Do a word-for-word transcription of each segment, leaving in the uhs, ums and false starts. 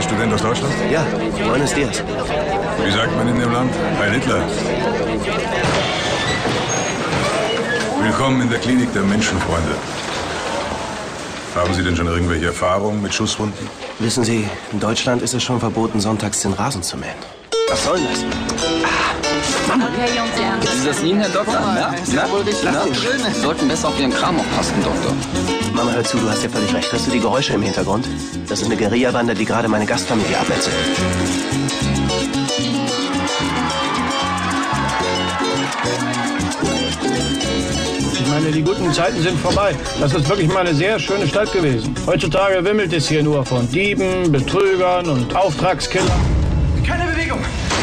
Student aus Deutschland? Ja, Buenos Dias. Wie sagt man in dem Land? Heil Hitler. Willkommen in der Klinik der Menschenfreunde. Haben Sie denn schon irgendwelche Erfahrungen mit Schusswunden? Wissen Sie, in Deutschland ist es schon verboten, sonntags den Rasen zu mähen. Was soll das? Ah, Mama. Okay, Jungs, ja. Ist das Ihnen, Herr Doktor? Na, na, wohl richtig, na? Sie sollten besser auf Ihren Kram aufpassen, Doktor. Mama, hör zu, du hast ja völlig recht. Hörst du die Geräusche im Hintergrund? Das ist eine Guerilla-Bande, die gerade meine Gastfamilie abmetzelt. Ich meine, die guten Zeiten sind vorbei. Das ist wirklich mal eine sehr schöne Stadt gewesen. Heutzutage wimmelt es hier nur von Dieben, Betrügern und Auftragskillern. Keine Bewegung!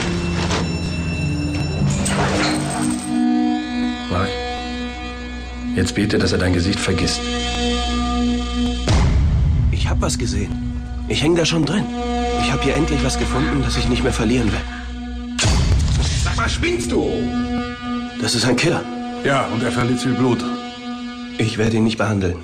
Mark, jetzt bete, dass er dein Gesicht vergisst. Ich hab was gesehen. Ich häng da schon drin. Ich hab hier endlich was gefunden, das ich nicht mehr verlieren will. Sag mal, spinnst du? Das ist ein Killer. Ja, und er verliert viel Blut. Ich werde ihn nicht behandeln.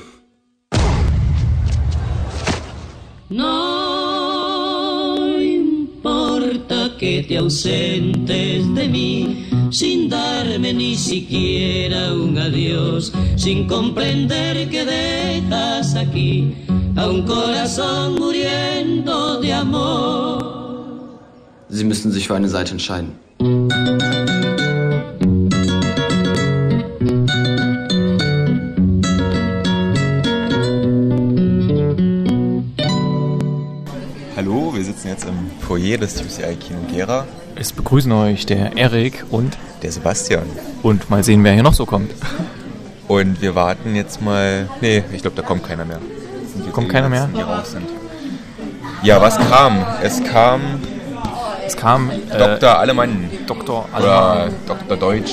No importa que te ausentes de mí, sin darme ni siquiera un adiós, sin comprender que dejas aquí a un corazón muriendo de amor. Sie müssen sich für eine Seite entscheiden. Hallo, wir sitzen jetzt im Foyer des U C I-Kino Gera. Es begrüßen euch der Erik und der Sebastian. Und mal sehen, wer hier noch so kommt. Und wir warten jetzt mal... Nee, ich glaube, da kommt keiner mehr. Kommt keiner mehr? Die raus sind. Ja, was kam? Es kam... Es kam... Äh, Doktor Alemann. Doktor Alemann. Oder Doktor Deutsch.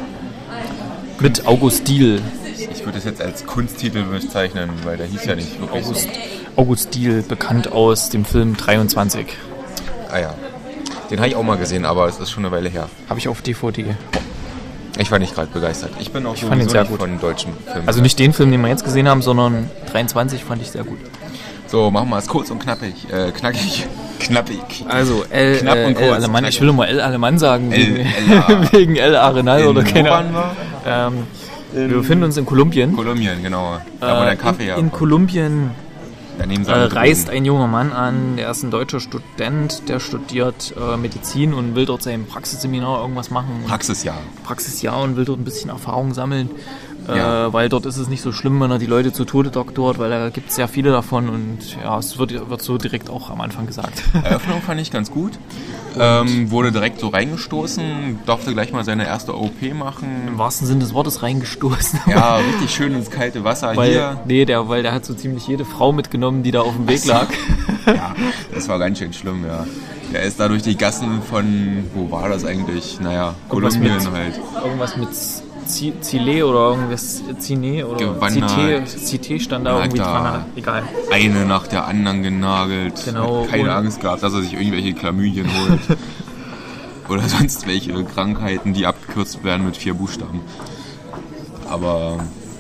Mit August Diehl. Ich würde es jetzt als Kunsttitel bezeichnen, weil der hieß ja nicht wirklich August, so. August Diehl, bekannt aus dem Film dreiundzwanzig. Ah ja, den habe ich auch mal gesehen, aber es ist schon eine Weile her. Habe ich auf D V D. Ich war nicht gerade begeistert. Ich bin auch ich fand ihn sehr gut. Von deutschen Filmen. Also nicht den Film, den wir jetzt gesehen haben, sondern dreiundzwanzig fand ich sehr gut. So, machen wir es kurz und knappig. Äh, knackig. Knappig. Also L, Knapp und äh, kurz, L Alemann. Ich will immer L Alemann sagen. L, wegen, L, wegen L Arenal oder keine Ahnung. Ähm, wir befinden uns in Kolumbien. Kolumbien, genau. Da äh, wo der Kaffee in, ja. In Kolumbien äh, reist ein junger Mann an, der ist ein deutscher Student, der studiert äh, Medizin und will dort sein Praxisseminar irgendwas machen. Praxisjahr. Praxisjahr und will dort ein bisschen Erfahrung sammeln. Ja. Äh, weil dort ist es nicht so schlimm, wenn er die Leute zu Tode doktort, weil da gibt es sehr viele davon und ja, es wird, wird so direkt auch am Anfang gesagt. Eröffnung fand ich ganz gut. Ähm, wurde direkt so reingestoßen, durfte gleich mal seine erste O P machen. Im wahrsten Sinne des Wortes reingestoßen. Ja, richtig schön ins kalte Wasser weil, hier. Nee, der, weil der hat so ziemlich jede Frau mitgenommen, die da auf dem Weg lag. Ja, das war ganz schön schlimm, ja. Der ist da durch die Gassen von, wo war das eigentlich? Naja, Kolumbien halt. Irgendwas mit Chile oder irgendwas, Cine oder Cité stand da irgendwie dran. Egal. Eine nach der anderen genagelt. Genau. Hat keine Angst gehabt, dass er sich irgendwelche Chlamydien holt. Oder sonst welche Krankheiten, die abgekürzt werden mit vier Buchstaben. Aber,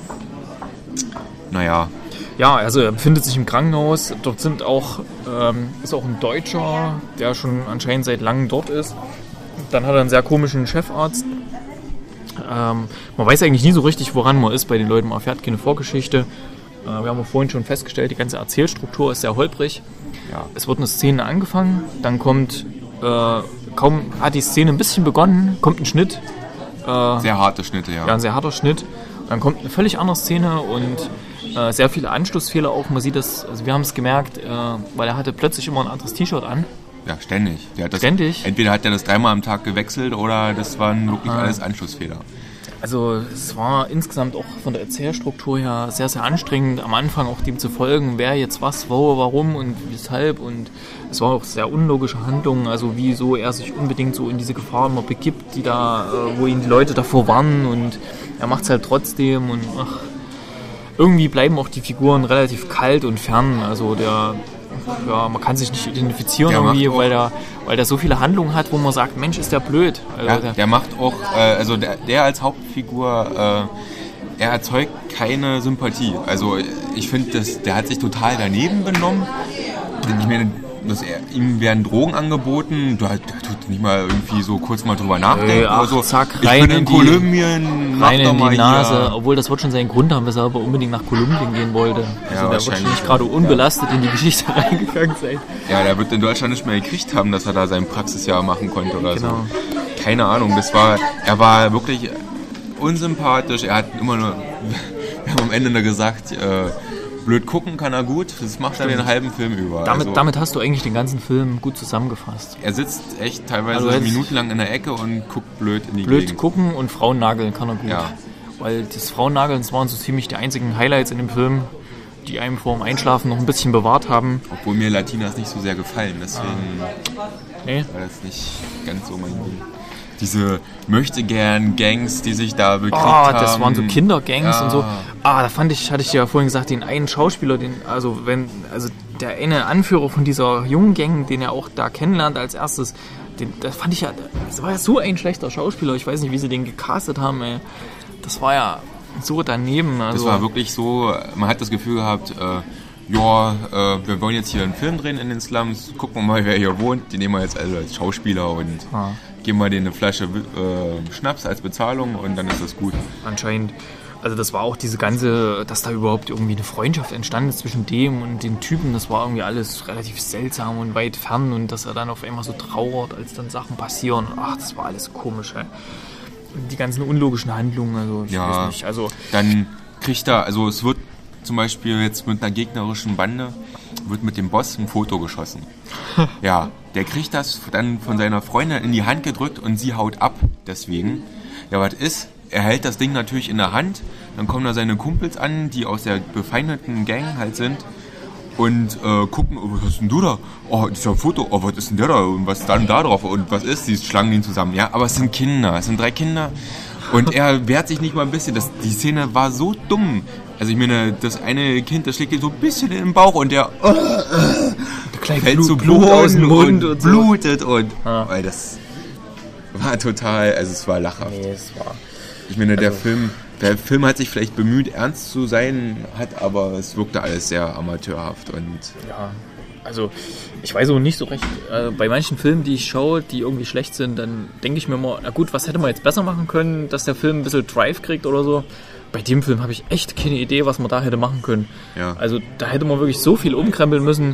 naja. Ja, also er befindet sich im Krankenhaus. Dort sind auch, ähm, ist auch ein Deutscher, der schon anscheinend seit langem dort ist. Dann hat er einen sehr komischen Chefarzt. Ähm, man weiß eigentlich nie so richtig, woran man ist bei den Leuten. Man erfährt keine Vorgeschichte. Äh, wir haben ja vorhin schon festgestellt, die ganze Erzählstruktur ist sehr holprig. Ja. Es wird eine Szene angefangen, dann kommt, äh, kaum hat die Szene ein bisschen begonnen, kommt ein Schnitt. Äh, sehr harte Schnitte, ja. Ja, ein sehr harter Schnitt. Dann kommt eine völlig andere Szene und äh, sehr viele Anschlussfehler auch. Man sieht das, also wir haben es gemerkt, äh, weil er hatte plötzlich immer ein anderes T-Shirt an. Ja, ständig. Der hat das, ständig. Entweder hat er das dreimal am Tag gewechselt oder das waren wirklich ah. alles Anschlussfehler. Also es war insgesamt auch von der Erzählstruktur her sehr, sehr anstrengend, am Anfang auch dem zu folgen, wer jetzt was, wo, warum und weshalb. Und es war auch sehr unlogische Handlungen, also wieso er sich unbedingt so in diese Gefahren mal begibt, die da, wo ihn die Leute davor warnen und er macht es halt trotzdem. Und ach, irgendwie bleiben auch die Figuren relativ kalt und fern. Also der... Ja, man kann sich nicht identifizieren der irgendwie, weil der, weil der so viele Handlungen hat, wo man sagt, Mensch, ist der blöd. Also ja, der, der macht auch, äh, also der, der als Hauptfigur, äh, er erzeugt keine Sympathie. Also ich finde, der hat sich total daneben benommen. Ich meine, dass er, ihm werden Drogen angeboten, der, der tut nicht mal irgendwie so kurz mal drüber nachdenken. Äh, ach, oder so. zack, ich rein bin in in die, Kolumbien, rein in die Nase, hier. Obwohl das wird schon seinen Grund haben, weshalb er unbedingt nach Kolumbien gehen wollte. Also Ja, der wird schon wahrscheinlich, nicht gerade ja. unbelastet in die Geschichte reingegangen sein. Ja, der wird in Deutschland nicht mehr gekriegt haben, dass er da sein Praxisjahr machen konnte oder Genau. so. Keine Ahnung, das war, er war wirklich unsympathisch, er hat immer nur, wir haben am Ende nur gesagt, äh, blöd gucken kann er gut, das macht er den halben Film über. Damit, also, damit hast du eigentlich den ganzen Film gut zusammengefasst. er sitzt echt teilweise Also jetzt- minutenlang in der Ecke und guckt blöd in die Blöd Gegend. gucken und Frauennageln kann er gut. Ja. Weil das Frauennageln, das waren so ziemlich die einzigen Highlights in dem Film, die einem vor dem Einschlafen noch ein bisschen bewahrt haben. Obwohl mir Latinas nicht so sehr gefallen, deswegen Nee. war das nicht ganz so mein Ding. Diese Möchtegern-Gangs, die sich da bekriegt Ah, haben. das waren so Kindergangs Ja. und so. Ah, da fand ich, hatte ich ja vorhin gesagt, den einen Schauspieler, den, also wenn, also der eine Anführer von dieser jungen Gang, den er auch da kennenlernt als erstes, den, das fand ich ja, das war ja so ein schlechter Schauspieler. Ich weiß nicht, wie sie den gecastet haben, ey. Das war ja so daneben. Also, Das war wirklich so, man hat das Gefühl gehabt, äh, ja, äh, wir wollen jetzt hier einen Film drehen in den Slums, gucken wir mal, wer hier wohnt, den nehmen wir jetzt also als Schauspieler und Ah. geben wir denen eine Flasche äh, Schnaps als Bezahlung und dann ist das gut. anscheinend. Also das war auch diese ganze, dass da überhaupt irgendwie eine Freundschaft entstanden ist zwischen dem und den Typen, das war irgendwie alles relativ seltsam und weit fern und dass er dann auf einmal so trauert, als dann Sachen passieren. Ach, das war alles komisch, ey. Die ganzen unlogischen Handlungen, also ich Ja. weiß nicht, also Dann kriegt er, also es wird zum Beispiel jetzt mit einer gegnerischen Bande, wird mit dem Boss ein Foto geschossen. Ja, der kriegt das dann von seiner Freundin in die Hand gedrückt und sie haut ab deswegen. Ja, was ist? Er hält das Ding natürlich in der Hand, dann kommen da seine Kumpels an, die aus der befeindeten Gang halt sind und äh, gucken, oh, was hast denn du da? Oh, das ist ja ein Foto, oh, was ist denn der da? Und was ist dann da drauf? Und was ist? Die schlagen ihn zusammen. Ja, aber es sind Kinder, es sind drei Kinder und er wehrt sich nicht mal ein bisschen. Das, die Szene war so dumm. Also ich meine, das eine Kind, das schlägt ihm so ein bisschen in den Bauch und der äh, gleich fällt Blut, zu Blut Boden aus dem Mund und, und so. blutet und Ah. weil das war total, also es war lachhaft. Nee, es war. Ich meine, der Film, der Film hat sich vielleicht bemüht, ernst zu sein, hat aber es wirkte alles sehr amateurhaft und Ja, also ich weiß auch nicht so recht, äh, bei manchen Filmen, die ich schaue, die irgendwie schlecht sind, dann denke ich mir immer, na gut, was hätte man jetzt besser machen können, dass der Film ein bisschen Drive kriegt oder so. Bei dem Film habe ich echt keine Idee, was man da hätte machen können. Ja. Also da hätte man wirklich so viel umkrempeln müssen.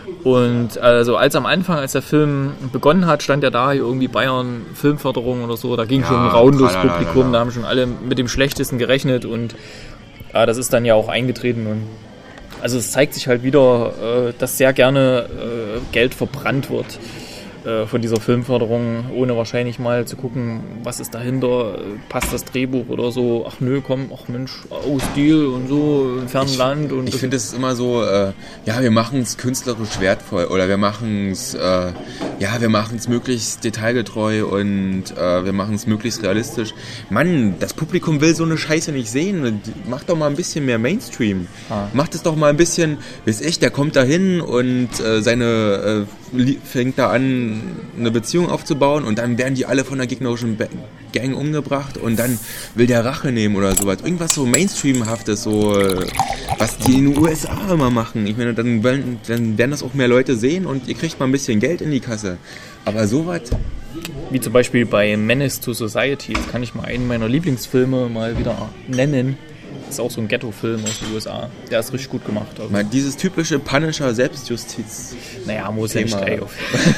Und also als am Anfang, als der Film begonnen hat, stand ja da hier irgendwie Bayern Filmförderung oder so, da ging Ja, schon ein Raun durchs tralalala. Publikum, da haben schon alle mit dem Schlechtesten gerechnet und ja, das ist dann ja auch eingetreten und also es zeigt sich halt wieder, äh, dass sehr gerne äh, Geld verbrannt wird äh, von dieser Filmförderung, ohne wahrscheinlich mal zu gucken, was ist dahinter, äh, passt das Drehbuch oder so, ach nö, komm, ach Mensch, oh Stil und so, im fernen Land. Und ich das- finde es ist immer so, äh, ja, wir machen es künstlerisch wertvoll oder wir machen es, äh, ja, wir machen es möglichst detailgetreu und äh, wir machen es möglichst realistisch. Mann, das Publikum will so eine Scheiße nicht sehen. Macht doch mal ein bisschen mehr Mainstream. Ah. Macht es doch mal ein bisschen, weiß ich, der kommt da hin und äh, seine äh, li- fängt da an, eine Beziehung aufzubauen und dann werden die alle von der gegnerischen Ba- Gang umgebracht und dann will der Rache nehmen oder sowas. Irgendwas so Mainstreamhaftes, so äh, was die in den U S A immer machen. Ich meine, dann werden, dann werden das auch mehr Leute sehen und ihr kriegt mal ein bisschen Geld in die Kasse. Aber sowas, Wie zum Beispiel bei Menace to Society, jetzt kann ich mal einen meiner Lieblingsfilme mal wieder nennen. Das ist auch so ein Ghetto-Film aus den U S A. Der ist richtig gut gemacht. Also, mal dieses typische Punisher-Selbstjustiz. naja, muss ja nicht Thema. gleich auf.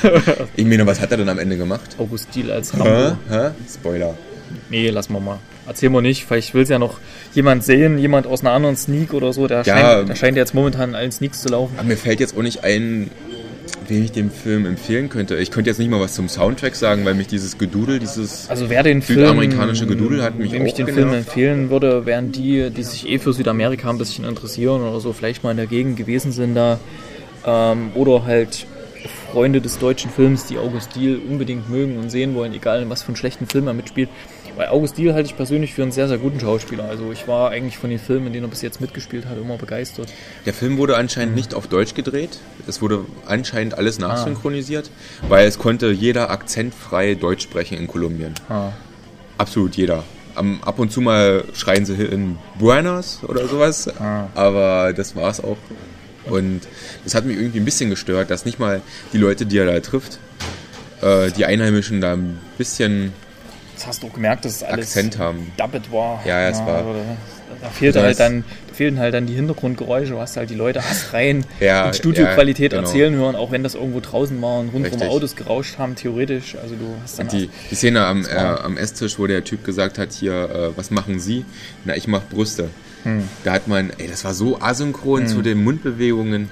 Ich meine, was hat er denn am Ende gemacht? August Diehl als Hä? Rambo. Hä? Spoiler. Nee, lassen wir mal. Erzähl mal nicht, vielleicht will es ja noch jemand sehen, jemand aus einer anderen Sneak oder so. Der, Ja. scheint, der scheint jetzt momentan in allen Sneaks zu laufen. Aber mir fällt jetzt auch nicht ein, wen ich dem Film empfehlen könnte. Ich könnte jetzt nicht mal was zum Soundtrack sagen, weil mich dieses Gedudel, dieses Also wer den Film, südamerikanische Gedudel hat mich wem ich auch den genervt. Film empfehlen würde, wären die, die sich eh für Südamerika ein bisschen interessieren oder so, vielleicht mal in der Gegend gewesen sind da. Ähm, oder halt Freunde des deutschen Films, die August Diehl unbedingt mögen und sehen wollen, egal in was für einen schlechten Film er mitspielt. Weil August Diehl halte ich persönlich für einen sehr, sehr guten Schauspieler. Also ich war eigentlich von den Filmen, in denen er bis jetzt mitgespielt hat, immer begeistert. Der Film wurde anscheinend nicht auf Deutsch gedreht. Es wurde anscheinend alles nachsynchronisiert, weil es konnte jeder akzentfrei Deutsch sprechen in Kolumbien. Ah. Absolut jeder. Am, ab und zu mal schreien sie in Buenos oder sowas, Ah. aber das war's auch. Und das hat mich irgendwie ein bisschen gestört, dass nicht mal die Leute, die er da trifft, äh, die Einheimischen da ein bisschen das hast du auch gemerkt, dass es alles Akzent haben. Dubbed war. Ja, ja, es ja, war. Also da, da, fehlte halt dann, da fehlten halt dann die Hintergrundgeräusche, du hast halt die Leute astrein ja, in Studioqualität ja, genau. erzählen hören, auch wenn das irgendwo draußen war und rundherum Richtig. Autos gerauscht haben, theoretisch. Also du hast dann die, die Szene am, äh, am Esstisch, wo der Typ gesagt hat, hier, äh, was machen Sie? Na, ich mach Brüste. Hm. Da hat man, ey, das war so asynchron hm. zu den Mundbewegungen.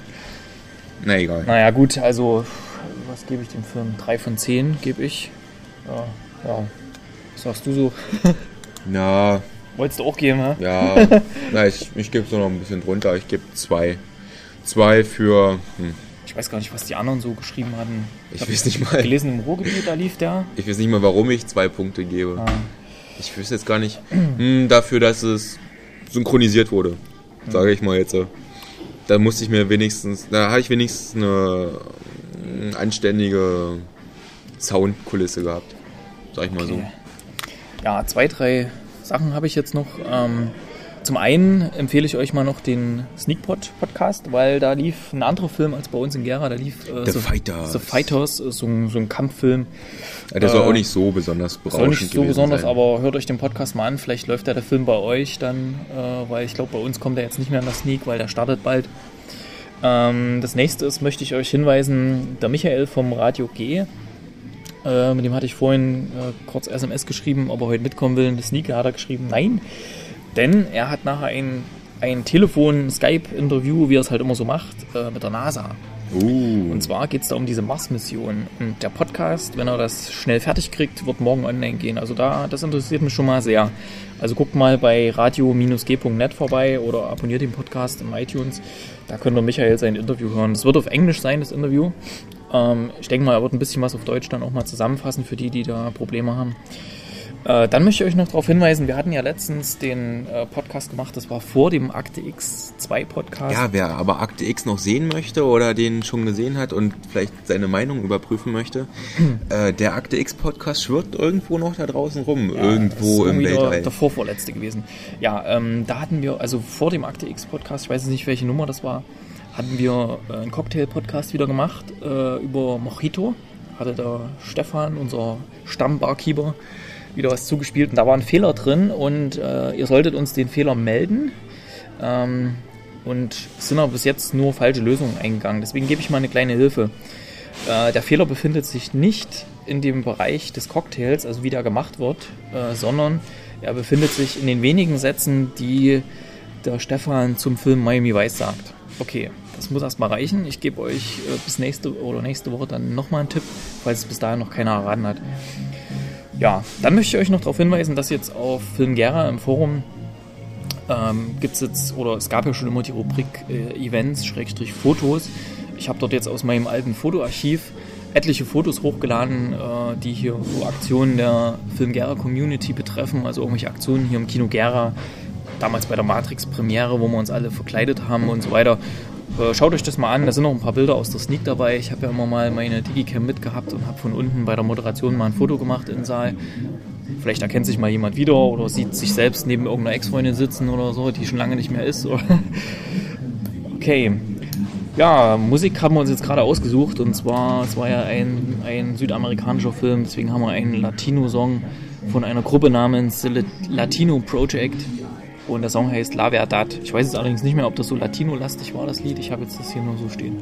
Na egal. Naja gut, also was gebe ich dem Film? drei von zehn gebe ich. Ja, ja. Was sagst du so? Na. Wolltest du auch geben, hä? Ja. Na, ich, ich gebe so noch ein bisschen drunter. Ich gebe zwei. Zwei für. Hm. Ich weiß gar nicht, was die anderen so geschrieben hatten. Ich, ich weiß nicht mal. Gelesen im Ruhrgebiet, da lief der. Ich weiß nicht mal, warum ich zwei Punkte gebe. Ah. Ich wüsste jetzt gar nicht. Hm, dafür, dass es synchronisiert wurde. Sage ich mal jetzt. Da musste ich mir wenigstens. Da habe ich wenigstens eine, eine anständige Soundkulisse gehabt. Sag ich mal okay. so. Ja, zwei, drei Sachen habe ich jetzt noch. Ähm, zum einen empfehle ich euch mal noch den Sneakpot-Podcast, weil da lief ein anderer Film als bei uns in Gera. Da lief äh, The so, Fighters. The Fighters, so ein, so ein Kampffilm. Ja, der soll äh, auch nicht so besonders berauschend soll nicht so besonders, sein. Aber hört euch den Podcast mal an. Vielleicht läuft ja der Film bei euch dann, äh, weil ich glaube, bei uns kommt er jetzt nicht mehr in der Sneak, weil der startet bald. Ähm, das nächste ist, möchte ich euch hinweisen, der Michael vom Radio G. Äh, mit dem hatte ich vorhin äh, kurz S M S geschrieben, ob er heute mitkommen will. In der Sneak hat er geschrieben, nein. Denn er hat nachher ein, ein Telefon-Skype-Interview, wie er es halt immer so macht, äh, mit der NASA. Uh. Und zwar geht es da um diese Mars-Mission. Und der Podcast, wenn er das schnell fertig kriegt, wird morgen online gehen. Also da, das interessiert mich schon mal sehr. Also guckt mal bei radio Bindestrich g Punkt net vorbei oder abonniert den Podcast im iTunes. Da könnt ihr Michael sein Interview hören. Es wird auf Englisch sein, das Interview. Ähm, ich denke mal, er wird ein bisschen was auf Deutsch dann auch mal zusammenfassen für die, die da Probleme haben. Äh, dann möchte ich euch noch darauf hinweisen, wir hatten ja letztens den äh, Podcast gemacht, das war vor dem Akte X zwei Podcast. Ja, wer aber Akte X noch sehen möchte oder den schon gesehen hat und vielleicht seine Meinung überprüfen möchte, äh, der Akte X Podcast schwirrt irgendwo noch da draußen rum, ja, irgendwo im Weltall. Der, der vorvorletzte gewesen. Ja, ähm, da hatten wir, also vor dem Akte X Podcast, ich weiß jetzt nicht, welche Nummer das war, hatten wir äh, einen Cocktail-Podcast wieder gemacht äh, über Mojito. Hatte der Stefan, unser Stammbarkeeper, wieder was zugespielt und da war ein Fehler drin und äh, ihr solltet uns den Fehler melden. Ähm, und es sind aber bis jetzt nur falsche Lösungen eingegangen. Deswegen gebe ich mal eine kleine Hilfe. Äh, der Fehler befindet sich nicht in dem Bereich des Cocktails, also wie der gemacht wird, äh, sondern er befindet sich in den wenigen Sätzen, die der Stefan zum Film Miami Vice sagt. Okay, das muss erstmal reichen. Ich gebe euch äh, bis nächste oder nächste Woche dann nochmal einen Tipp, falls es bis dahin noch keiner erraten hat. Ja, dann möchte ich euch noch darauf hinweisen, dass jetzt auf Film Gera im Forum ähm, gibt es jetzt, oder es gab ja schon immer die Rubrik äh, Events, Schrägstrich Fotos. Ich habe dort jetzt aus meinem alten Fotoarchiv etliche Fotos hochgeladen, äh, die hier so Aktionen der Film Gera Community betreffen, also irgendwelche Aktionen hier im Kino Gera, damals bei der Matrix-Premiere, wo wir uns alle verkleidet haben und so weiter. Schaut euch das mal an, da sind noch ein paar Bilder aus der Sneak dabei. Ich habe ja immer mal meine Digicam mitgehabt und habe von unten bei der Moderation mal ein Foto gemacht im Saal. Vielleicht erkennt sich mal jemand wieder oder sieht sich selbst neben irgendeiner Ex-Freundin sitzen oder so, die schon lange nicht mehr ist. Okay. Ja, Musik haben wir uns jetzt gerade ausgesucht und zwar, es war ja ein, ein südamerikanischer Film, deswegen haben wir einen Latino-Song von einer Gruppe namens The Latino Project. Und der Song heißt La Verdad. Ich weiß jetzt allerdings nicht mehr, ob das so Latino-lastig war, das Lied. Ich habe jetzt das hier nur so stehen.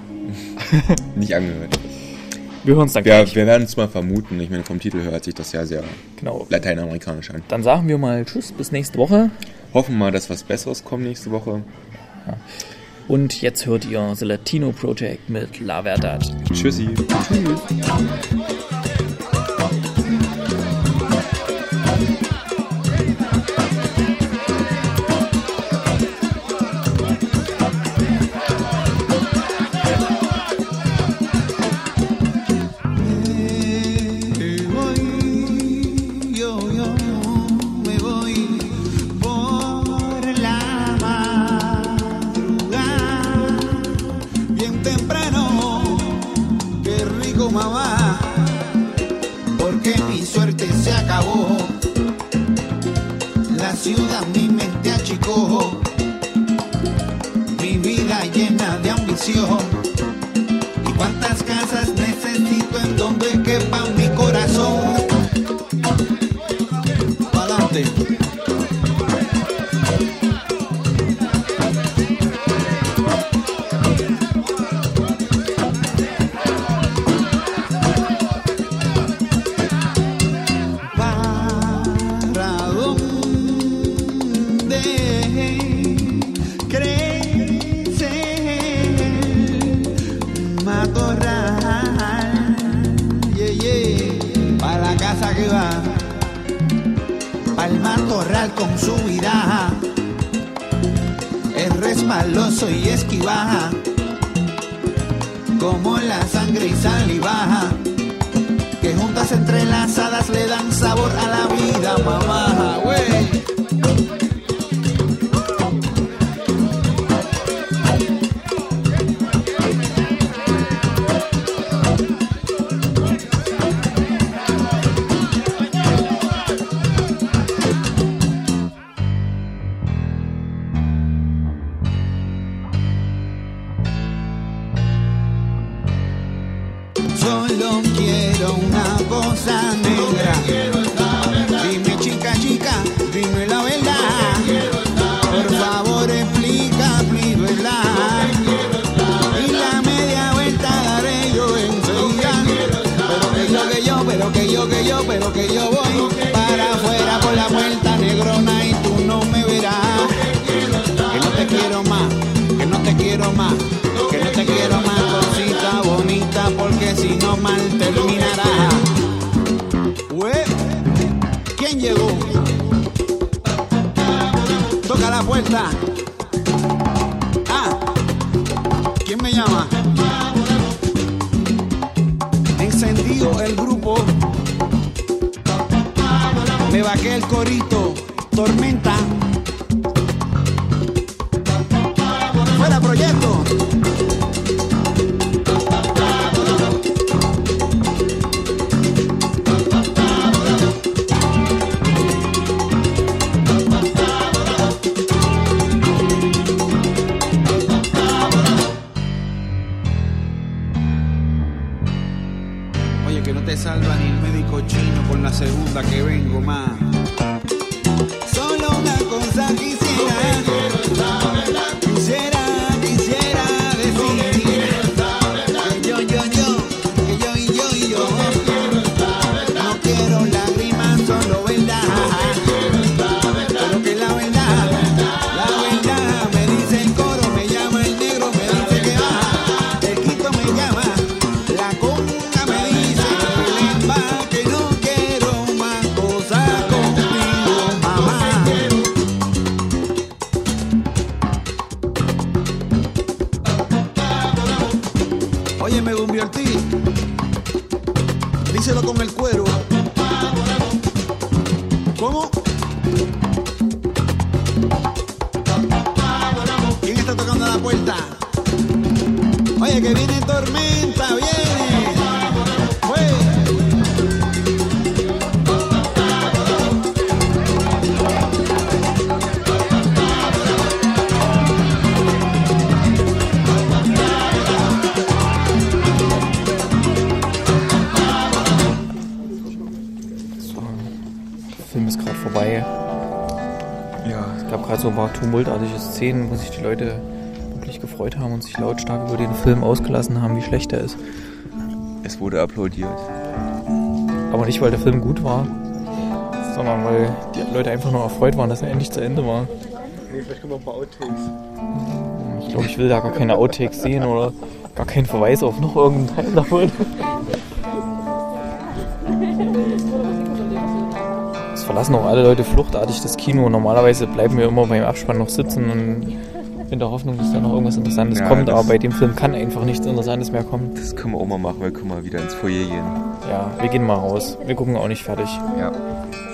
Nicht angehört. Wir hören es dann ja, gleich. Wir werden es mal vermuten. Ich meine, vom Titel hört sich das ja sehr genau. lateinamerikanisch an. Dann sagen wir mal Tschüss, bis nächste Woche. Hoffen mal, dass was Besseres kommt nächste Woche. Ja. Und jetzt hört ihr The Latino Project mit La Verdad. Tschüssi. Tschüss. Ciudad mi mente achicó, mi vida llena de nació. Y cuántas casas necesito en donde quepa mi corazón. Pa'lante. Con su viraja es resbaloso y esquivaja como la sangre y salivaja que juntas entrelazadas le dan sabor a la vida, mamá, güey. Pero que yo voy para afuera por la puerta negrona y tú no me verás. Que no te quiero más, que no te quiero más, que no te quiero más, cosita bonita, porque si no mal terminará. Ué, ¿quién llegó? Toca la puerta. Ah, ¿quién me llama? Encendido el grupo. Me bajé el corito, tormenta. Fuera proyecto. Oye, que no te salva ni el médico chino con la segunda que vengo más. Solo una cosa quisiera, quisiera, quisiera decir que yo, yo, yo, que yo y yo y yo no quiero lágrimas, solo verdad. Pero que la verdad, la verdad me dice el coro, me llama el negro, me dice que baja, el quito me llama, la conga me dice que lemba, que no quiero más cosas contigo, mamá. Oye, me convertí, díselo con el cuero. ¿Cómo? ¿Quién está tocando la puerta? Oye, que viene tormenta, viene. Fue. Der Film ist gerade vorbei. Ja, es gab gerade so ein paar tumultartige Szenen, wo sich die Leute wirklich gefreut haben und sich lautstark über den Film ausgelassen haben, wie schlecht er ist. Es wurde applaudiert. Aber nicht, weil der Film gut war, sondern weil die Leute einfach nur erfreut waren, dass er endlich zu Ende war. Nee, vielleicht kommen noch ein paar Outtakes. Ich glaube, ich will da gar keine Outtakes sehen oder gar keinen Verweis auf noch irgendeinen Teil davon. Es verlassen auch alle Leute fluchtartig das Kino. Normalerweise bleiben wir immer beim Abspann noch sitzen und in der Hoffnung, dass da noch irgendwas Interessantes ja, kommt. Aber bei dem Film kann einfach nichts Interessantes mehr kommen. Das können wir auch mal machen. Wir können mal wieder ins Foyer gehen. Ja, wir gehen mal raus. Wir gucken auch nicht fertig. Ja.